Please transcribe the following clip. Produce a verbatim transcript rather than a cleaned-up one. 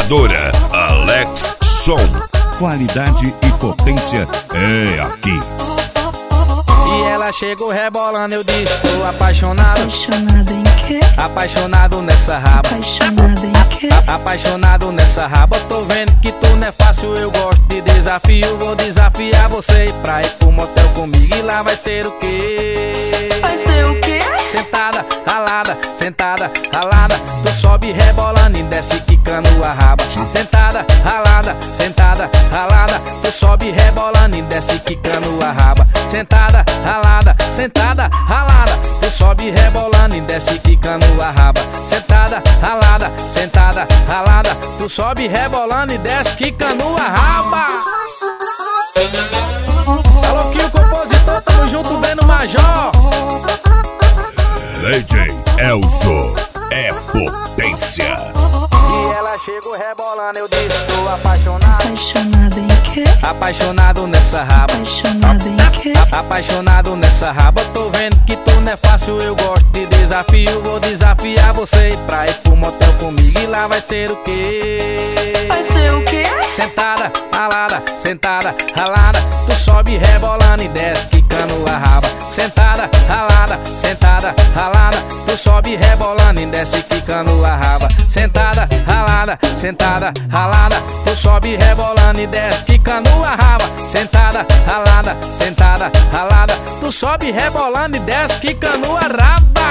Gravadora Alex Som. Qualidade e potência é aqui. E ela chegou rebolando, eu disse, tô apaixonado. Apaixonado em quê? Apaixonado nessa raba. Apaixonado em quê? Apaixonado nessa raba. Tô vendo que tu não é fácil, eu gosto de desafio. Vou desafiar você pra ir pro motel comigo. E lá vai ser o quê? Vai ser o quê? Sentada, ralada, sentada, ralada. Tu sobe rebolando e desce quicando a raba. Sentada, ralada, sentada, ralada. Tu sobe rebolando e desce quicando a raba. Sentada, ralada, sentada, ralada. Tu sobe rebolando e desce quicando a raba. Sentada, ralada, sentada, ralada. Tu sobe rebolando e desce quicando a raba. Alô, que o compositor, tamo junto bem no Major. D J Elzo é potência. E ela chegou rebolando, eu disse, tô apaixonado. Apaixonado em quê? Apaixonado nessa raba. Apaixonado em quê? Apaixonado nessa raba. Tô vendo que tu não é fácil, eu gosto de desafio. Vou desafiar você pra ir pro motel comigo. E lá vai ser o quê? Vai ser o quê? Sentada, ralada, sentada, ralada. Tu sobe rebolando e desce quicando a raba. Sentada, ralada, sentada, ralada. Tu sobe rebolando e desce quicando a raba. Sentada, ralada, sentada, ralada. Tu sobe rebolando e desce quicando a raba. Sentada, ralada, sentada, ralada. Tu sobe rebolando e desce quicando a raba.